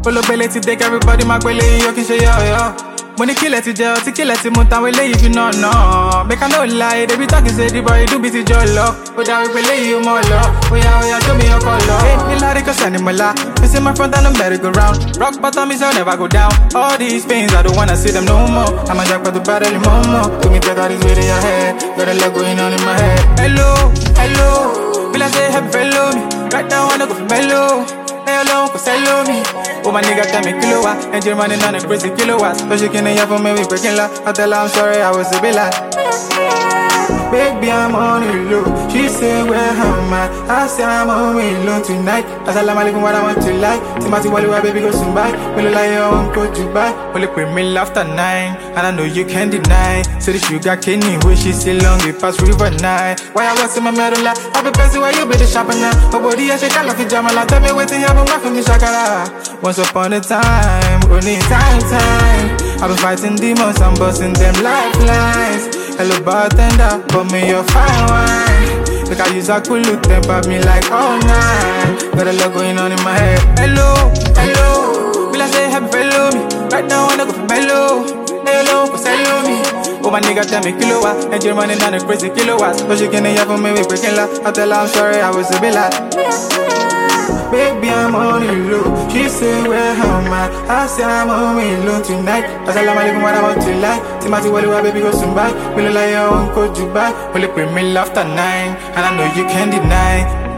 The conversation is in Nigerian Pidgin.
Pull up belly to take everybody my belly, you can say yo. Money kill it to jail, to kill it to mountain, we lay if you not know. Make a no lie, they be talking, say the boy do busy your luck. But I will lay you more love. Oh yeah, show me your color. Hey, you like a animal. This in my front and I'm merry-go-round. Rock bottom is I'll never go down. All these pains, I don't wanna see them no more. I'm a jack for the battle, momo. To me, better all this way in your head. Got a lot going on in my head. Hello, will I say happy fellow me? Right now, I wanna go for mellow. Hey, alone, cause hello me. Oh, my nigga tell me kilowatt. And you're running on a crazy kilowatts. So she can't hear from me, we breaking la. I tell her I'm sorry, I was a bit like. Baby, I'm on the low. She say where I'm at. I say I'm on me alone tonight. Assalamu alaikum, what I want to like. Timothy Wally, baby, go soon by. Will you lie, I won't go to buy. Will you put me after 9? And I know you can't deny. So the sugar candy, wish she still long, we pass river night. Why I was in my middle, I be busy where you be the shopper now. Nobody I shake a lot of jamala. Tell me what you have a for me, shakara. Once upon a time, only time. I've been fighting demons, I'm busting them lifelines. Hello bartender, pour me your fine wine. Look, I use a cool look, temper me like all night. Got a lot going on in my head. Hello, will I say happy fellow me? Right now I wanna go for mellow. Hello, cause hello me. Oh my nigga tell me kilowatt. And you're running on a crazy kilowatts. So she can't hear from me, we breaking la. I tell her I'm sorry, I was a bit like. Baby, I'm on the low. She say where I'm at. I say I'm on me alone tonight. Assalamu alaikum, what I want to like. Timothy Wally, baby, go soon by. Will you lie, I won't go to buy. Will you put me after 9? And I know you can't deny.